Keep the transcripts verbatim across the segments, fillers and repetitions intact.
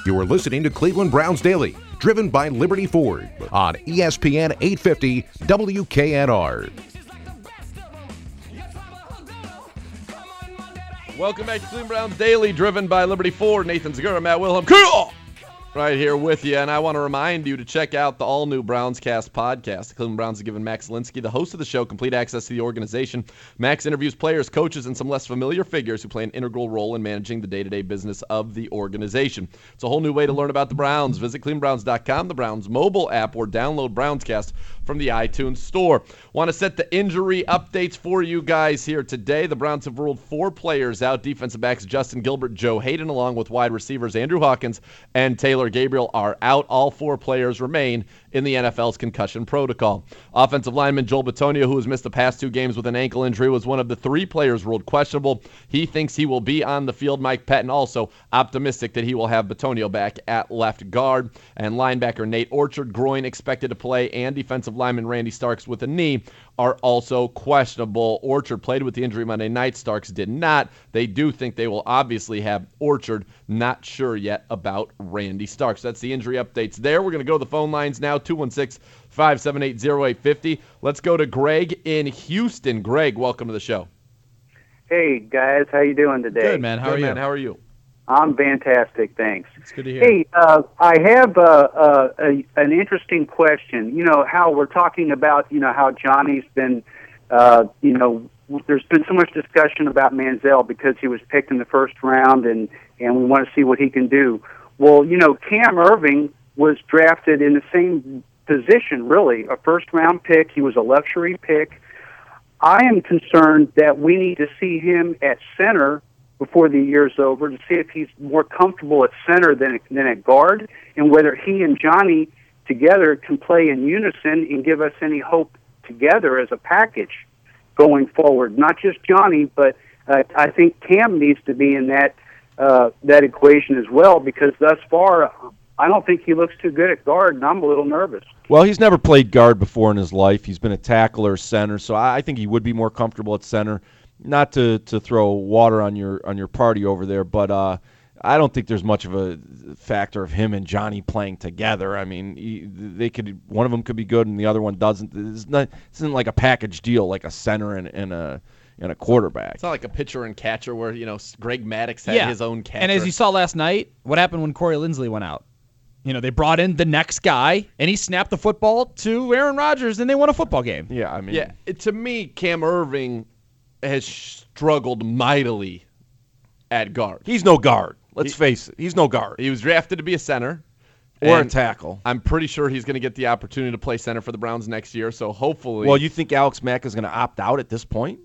You are listening to Cleveland Browns Daily, driven by Liberty Ford on E S P N eight fifty W K N R. Welcome back to Cleveland Browns Daily, driven by Liberty Ford. Nathan Zegura, Matt Wilhelm, cool! Right here with you, and I want to remind you to check out the all-new Browns Cast podcast. The Cleveland Browns have given Max Linsky, the host of the show, complete access to the organization. Max interviews players, coaches, and some less familiar figures who play an integral role in managing the day-to-day business of the organization. It's a whole new way to learn about the Browns. Visit cleveland browns dot com, the Browns mobile app, or download Brownscast from the iTunes Store. Want to set the injury updates for you guys here today. The Browns have ruled four players out. Defensive backs Justin Gilbert, Joe Hayden, along with wide receivers Andrew Hawkins and Taylor Gabriel are out. All four players remain in the N F L's concussion protocol. Offensive lineman Joel Bitonio, who has missed the past two games with an ankle injury, was one of the three players ruled questionable. He thinks he will be on the field. Mike Pettin also optimistic that he will have Bitonio back at left guard. And linebacker Nate Orchard, groin expected to play, and defensive lineman Randy Starks with a knee are also questionable. Orchard played with the injury Monday night. Starks did not. They do think they will obviously have Orchard. Not sure yet about Randy Starks. That's the injury updates there. We're going to go to the phone lines now, two one six, five seven eight, zero eight five zero. Let's go to Greg in Houston. Greg, welcome to the show. Hey, guys. How you doing today? Good, man. How Good, are you? Man. How are you? I'm fantastic, thanks. It's good to hear. Hey, uh, I have uh, uh, a, an interesting question. You know, how we're talking about, you know, how Johnny's been, uh, you know, there's been so much discussion about Manziel because he was picked in the first round, and, and we want to see what he can do. Well, you know, Cam Irving was drafted in the same position, really, a first-round pick. He was a luxury pick. I am concerned that we need to see him at center before the year's over to see if he's more comfortable at center than, than at guard, and whether he and Johnny together can play in unison and give us any hope together as a package going forward. Not just Johnny, but uh, I think Cam needs to be in that uh, that equation as well, because thus far I don't think he looks too good at guard, and I'm a little nervous. Well, he's never played guard before in his life. He's been a tackler, center, so I think he would be more comfortable at center. Not to, to throw water on your on your party over there, but uh, I don't think there's much of a factor of him and Johnny playing together. I mean, he, they could one of them could be good and the other one doesn't. It's not this isn't like a package deal like a center and, and a and a quarterback. It's not like a pitcher and catcher where, you know, Greg Maddux had yeah. his own catcher. And as you saw last night, what happened when Corey Linsley went out? You know, they brought in the next guy, and he snapped the football to Aaron Rodgers, and they won a football game. Yeah, I mean, yeah. It, to me, Cam Irving has struggled mightily at guard. He's no guard. Let's he, face it. He's no guard. He was drafted to be a center. Or a tackle. I'm pretty sure he's going to get the opportunity to play center for the Browns next year, so hopefully. Well, you think Alex Mack is going to opt out at this point?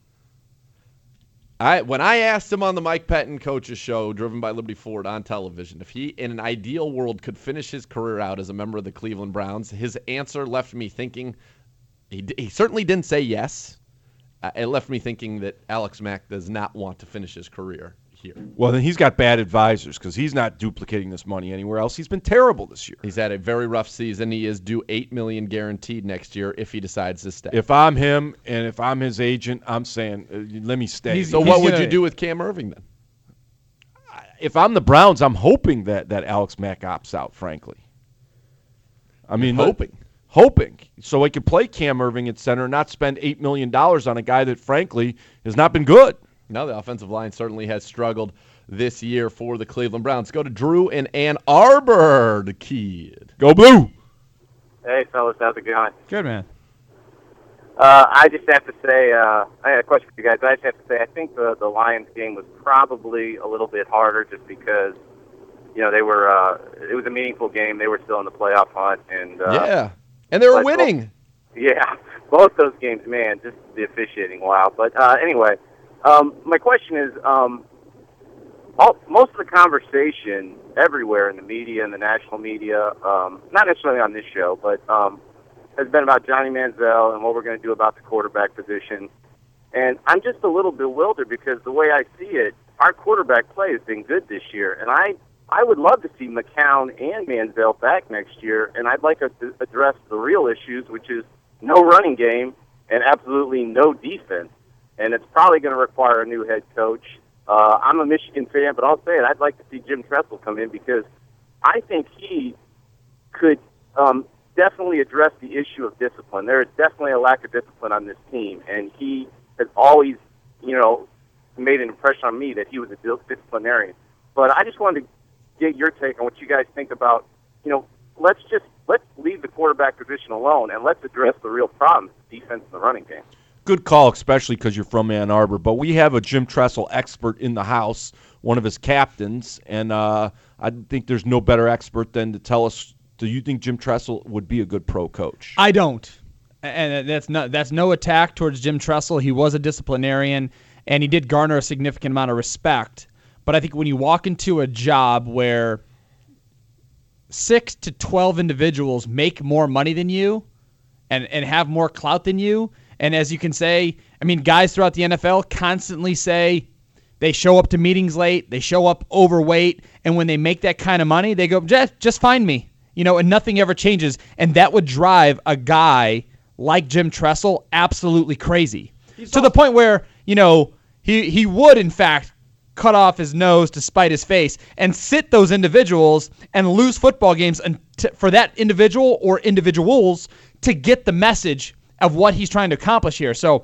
I When I asked him on the Mike Pettin Coaches Show, driven by Liberty Ford on television, if he, in an ideal world, could finish his career out as a member of the Cleveland Browns, his answer left me thinking, he, he certainly didn't say yes. Uh, it left me thinking that Alex Mack does not want to finish his career here. Well, then he's got bad advisors because he's not duplicating this money anywhere else. He's been terrible this year. He's had a very rough season. He is due eight million dollars guaranteed next year if he decides to stay. If I'm him and if I'm his agent, I'm saying, uh, let me stay. He's, so he's what would gonna, you do with Cam Irving then? If I'm the Browns, I'm hoping that, that Alex Mack opts out, frankly. I mean, You're hoping. Hoping. So I could play Cam Irving at center and not spend eight million dollars on a guy that, frankly, has not been good. No, the offensive line certainly has struggled this year for the Cleveland Browns. Go to Drew in Ann Arbor, the kid. Go Blue. Hey, fellas, how's it going? Good, man. Uh, I just have to say, uh, I had a question for you guys. I just have to say, I think the, the Lions game was probably a little bit harder just because, you know, they were, uh, it was a meaningful game. They were still in the playoff hunt. And uh, yeah, and they were winning. Both, yeah, both those games, man, just the officiating, wow. But uh, anyway, um, my question is, um, all, most of the conversation everywhere in the media and the national media, um, not necessarily on this show, but um, has been about Johnny Manziel and what we're going to do about the quarterback position. And I'm just a little bewildered because the way I see it, our quarterback play has been good this year. And I, I would love to see McCown and Manziel back next year, and I'd like us to address the real issues, which is no running game and absolutely no defense. And it's probably going to require a new head coach. Uh, I'm a Michigan fan, but I'll say it. I'd like to see Jim Tressel come in because I think he could um, definitely address the issue of discipline. There is definitely a lack of discipline on this team, and he has always, you know, made an impression on me that he was a disciplinarian. But I just wanted to get your take on what you guys think about, you know, let's just let's leave the quarterback position alone and let's address the real problems, the defense and the running game. Good call, especially because you're from Ann Arbor. But we have a Jim Tressel expert in the house, one of his captains, and uh, I think there's no better expert than to tell us, do you think Jim Tressel would be a good pro coach? I don't. And that's not that's no attack towards Jim Tressel. He was a disciplinarian, and he did garner a significant amount of respect. But I think when you walk into a job where six to twelve individuals make more money than you and, and have more clout than you, and as you can say, I mean, guys throughout the N F L constantly say they show up to meetings late, they show up overweight, and when they make that kind of money, they go, just, just find me. You know, and nothing ever changes. And that would drive a guy like Jim Tressel absolutely crazy. He's to awesome. The point where, you know, he, he would, in fact, cut off his nose to spite his face and sit those individuals and lose football games and t- for that individual or individuals to get the message of what he's trying to accomplish here. So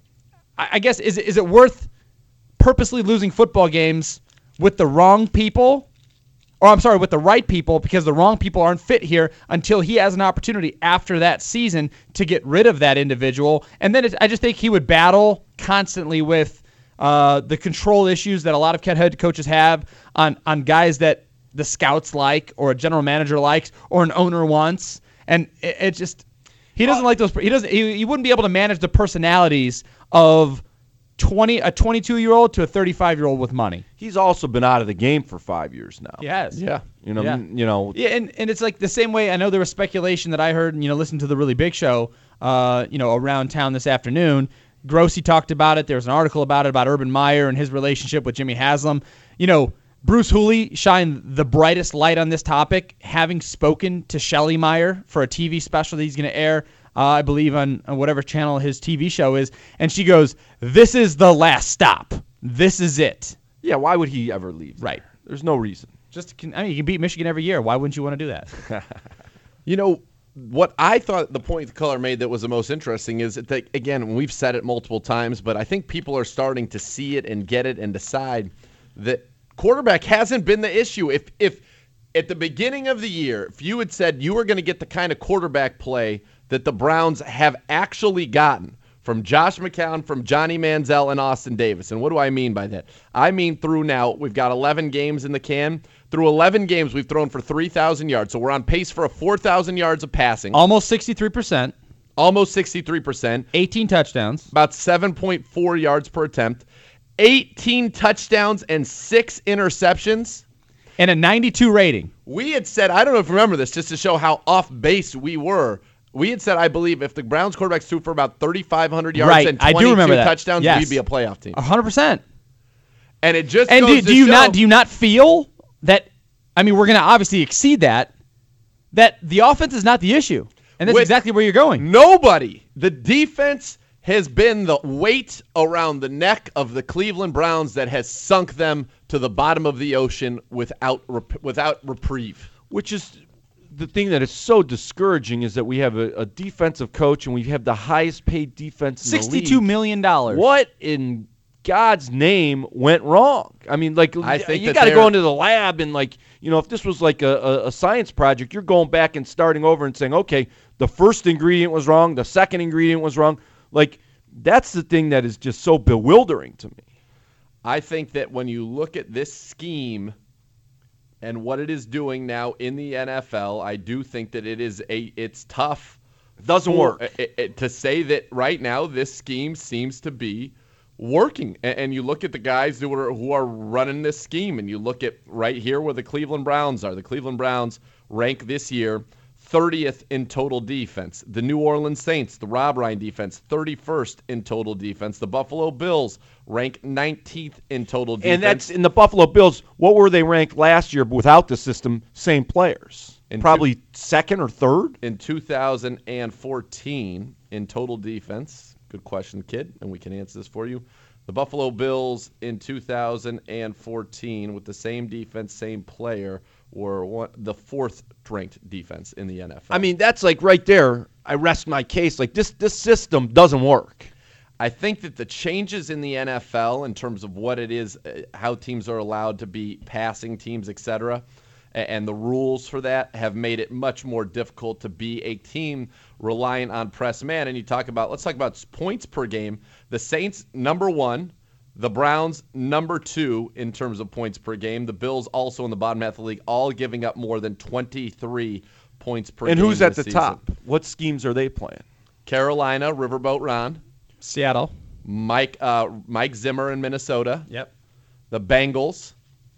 I, I guess, is, is it worth purposely losing football games with the wrong people? Or I'm sorry, with the right people, because the wrong people aren't fit here until he has an opportunity after that season to get rid of that individual. And then it, I just think he would battle constantly with uh, the control issues that a lot of head coaches have on, on guys that the scouts like or a general manager likes or an owner wants. And it, it just, he doesn't like those, he doesn't, he, he wouldn't be able to manage the personalities of twenty a twenty-two-year-old to a thirty-five-year-old with money. He's also been out of the game for five years now. He has. Yeah. You know, Yeah. you know. Yeah, and, and it's like the same way. I know there was speculation that I heard, you know, listen to the Really Big Show, uh, you know, around town this afternoon. Grossi talked about it. There was an article about it, about Urban Meyer and his relationship with Jimmy Haslam. You know, Bruce Hooley shined the brightest light on this topic, having spoken to Shelley Meyer for a T V special that he's going to air, uh, I believe, on, on whatever channel his T V show is. And she goes, this is the last stop. This is it. Yeah, why would he ever leave? Right. There's no reason. Just, I mean, you can beat Michigan every year. Why wouldn't you want to do that? You know, what I thought the point the caller made that was the most interesting is that, again, we've said it multiple times, but I think people are starting to see it and get it and decide that quarterback hasn't been the issue. If if at the beginning of the year, if you had said you were going to get the kind of quarterback play that the Browns have actually gotten from Josh McCown, from Johnny Manziel, and Austin Davis. And what do I mean by that? I mean through now, we've got eleven games in the can. Through eleven games, we've thrown for three thousand yards. So we're on pace for a four thousand yards of passing. Almost sixty-three percent. Almost sixty-three percent. eighteen touchdowns. About seven point four yards per attempt. eighteen touchdowns and six interceptions. And a ninety-two rating. We had said, I don't know if you remember this, just to show how off base we were. We had said, I believe, if the Browns quarterbacks threw for about thirty-five hundred yards right. and I do twenty-two remember that. touchdowns, yes. we'd be a playoff team. one hundred percent. And it just and goes do, to do you show, not do you not feel that, I mean, we're going to obviously exceed that, that the offense is not the issue. And that's with exactly where you're going. Nobody. The defense has been the weight around the neck of the Cleveland Browns that has sunk them to the bottom of the ocean without rep- without reprieve. Which is the thing that is so discouraging is that we have a, a defensive coach and we have the highest paid defense in the league. sixty-two million dollars. What in God's name went wrong? I mean, like, I think you that got to they're- go into the lab and, like, you know, if this was like a, a, a science project, you're going back and starting over and saying, okay, the first ingredient was wrong, the second ingredient was wrong. Like, that's the thing that is just so bewildering to me. I think that when you look at this scheme and what it is doing now in the N F L, I do think that it is a it's tough. It doesn't for, work. It, it, to say that right now this scheme seems to be working. And, and you look at the guys who are who are running this scheme, and you look at right here where the Cleveland Browns are. The Cleveland Browns rank this year thirtieth in total defense. The New Orleans Saints, the Rob Ryan defense, thirty-first in total defense. The Buffalo Bills rank nineteenth in total defense. And that's in the Buffalo Bills. What were they ranked last year without the system? Same players. In Probably two, second or third? In two thousand fourteen in total defense. Good question, kid, and we can answer this for you. The Buffalo Bills in two thousand fourteen with the same defense, same player, were one, the fourth-ranked defense in the N F L. I mean, that's like right there. I rest my case. Like this, this system doesn't work. I think that the changes in the N F L in terms of what it is, uh, how teams are allowed to be passing teams, et cetera, and, and the rules for that have made it much more difficult to be a team reliant on press man. And you talk about, let's talk about points per game. The Saints, number one. The Browns, number two in terms of points per game. The Bills also in the bottom half of the league, all giving up more than twenty-three points per and game. And who's at the season. top? What schemes are they playing? Carolina, Riverboat Ron. Seattle. Mike uh, Mike Zimmer in Minnesota. Yep. The Bengals.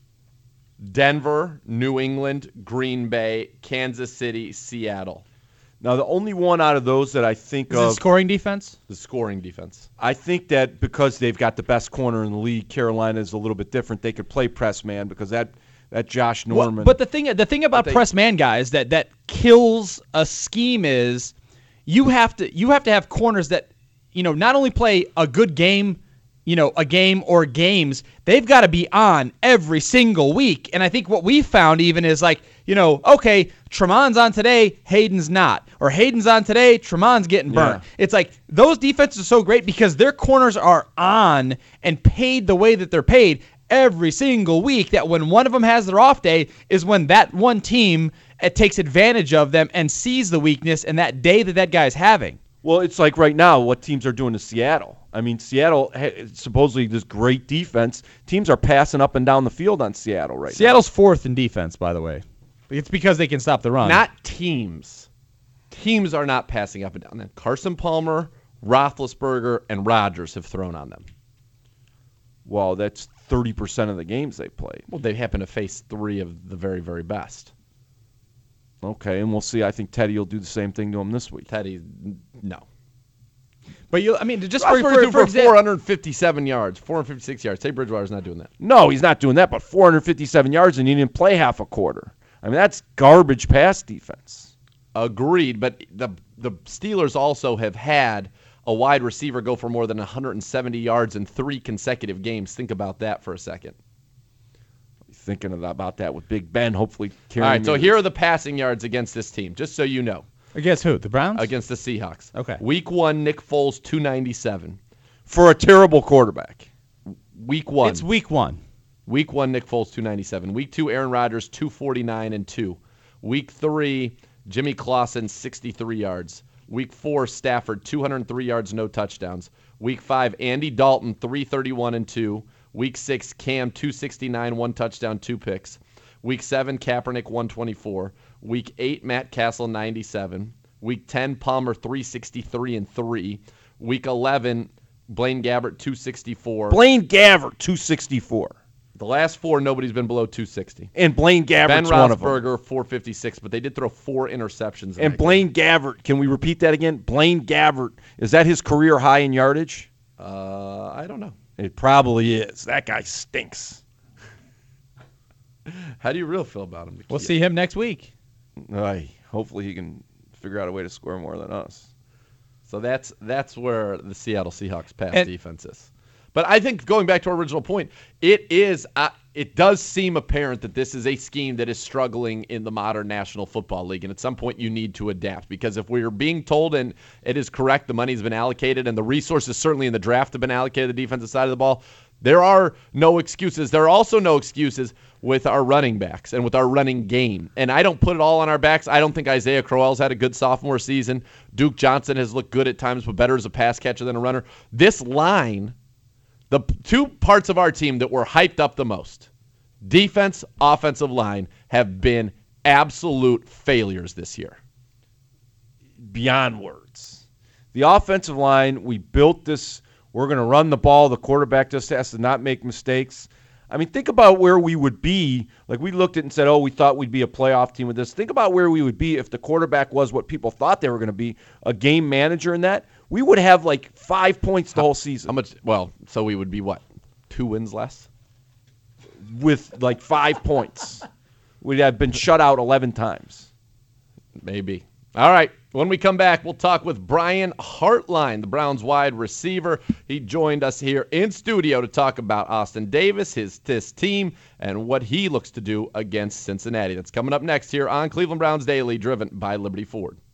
Denver, New England, Green Bay, Kansas City, Seattle. Now, the only one out of those that I think Is of... it scoring defense? The scoring defense. I think that because they've got the best corner in the league, Carolina is a little bit different. They could play press man because that, that Josh Norman... Well, but the thing the thing about they, press man guys that, that kills a scheme is you have to you have to have corners that, you know, not only play a good game, you know, a game or games, they've got to be on every single week. And I think what we found even is like, you know, okay, Tremon's on today, Hayden's not. Or Hayden's on today, Tremon's getting burnt. Yeah. It's like those defenses are so great because their corners are on and paid the way that they're paid every single week, that when one of them has their off day is when that one team it takes advantage of them and sees the weakness and that day that that guy's having. Well, it's like right now what teams are doing to Seattle. I mean, Seattle, supposedly this great defense, teams are passing up and down the field on Seattle right Seattle's now. fourth in defense, by the way. It's because they can stop the run. Not teams. Teams are not passing up and down them. Carson Palmer, Roethlisberger, and Rodgers have thrown on them. Well, that's thirty percent of the games they played. Well, they happen to face three of the very, very best. Okay, and we'll see. I think Teddy will do the same thing to him this week. Teddy, no. But you, I mean, just for, for, for, for, for example, four hundred fifty-seven yards, four hundred fifty-six yards. Teddy Bridgewater's not doing that. No, he's not doing that, but four hundred fifty-seven yards and he didn't play half a quarter. I mean, that's garbage pass defense. Agreed, but the the Steelers also have had a wide receiver go for more than one hundred seventy yards in three consecutive games. Think about that for a second. Thinking about that with Big Ben, hopefully carrying. All right, so here are the passing yards against this team, just so you know. Against who? The Browns? Against the Seahawks. Okay. Week one, Nick Foles, two ninety-seven. For a terrible quarterback. Week one. It's week one. Week one, Nick Foles, two ninety-seven. Week two, Aaron Rodgers, two forty-nine and two. Week three, Jimmy Clausen, sixty-three yards. Week four, Stafford, two hundred three yards, no touchdowns. Week five, Andy Dalton, three thirty-one and two. Week six, Cam, two sixty-nine, one touchdown, two picks. Week seven, Kaepernick, one twenty-four. Week eight, Matt Castle, ninety-seven. Week ten, Palmer, three sixty-three and three. Week eleven, Blaine Gabbert, two sixty-four. Blaine Gabbert, two sixty-four. The last four, nobody's been below two sixty. And Blaine Gabbert's Ben one of them. Roethlisberger, four fifty-six, but they did throw four interceptions. in And that Blaine Gabbert, can we repeat that again? Blaine Gabbert, is that his career high in yardage? game. Uh, I don't know. It probably is. That guy stinks. How do you really feel about him? We'll see him next week. Ay, hopefully he can figure out a way to score more than us. So that's that's where the Seattle Seahawks pass And- defense is. But I think going back to our original point, it is uh, it does seem apparent that this is a scheme that is struggling in the modern National Football League, and at some point you need to adapt, because if we're being told, and it is correct, the money's been allocated and the resources certainly in the draft have been allocated to the defensive side of the ball, there are no excuses. There are also no excuses with our running backs and with our running game. And I don't put it all on our backs. I don't think Isaiah Crowell's had a good sophomore season. Duke Johnson has looked good at times, but better as a pass catcher than a runner. This line, the two parts of our team that were hyped up the most, defense, offensive line, have been absolute failures this year. Beyond words. The offensive line, we built this, we're going to run the ball. The quarterback just has to not make mistakes. I mean, think about where we would be. Like, we looked at it and said, oh, we thought we'd be a playoff team with this. Think about where we would be if the quarterback was what people thought they were going to be, a game manager in that. We would have, like, five points the whole season. How much? Well, so we would be what? Two wins less? With, like, five points. We'd have been shut out eleven times. Maybe. All right. When we come back, we'll talk with Brian Hartline, the Browns wide receiver. He joined us here in studio to talk about Austin Davis, his this team, and what he looks to do against Cincinnati. That's coming up next here on Cleveland Browns Daily, driven by Liberty Ford.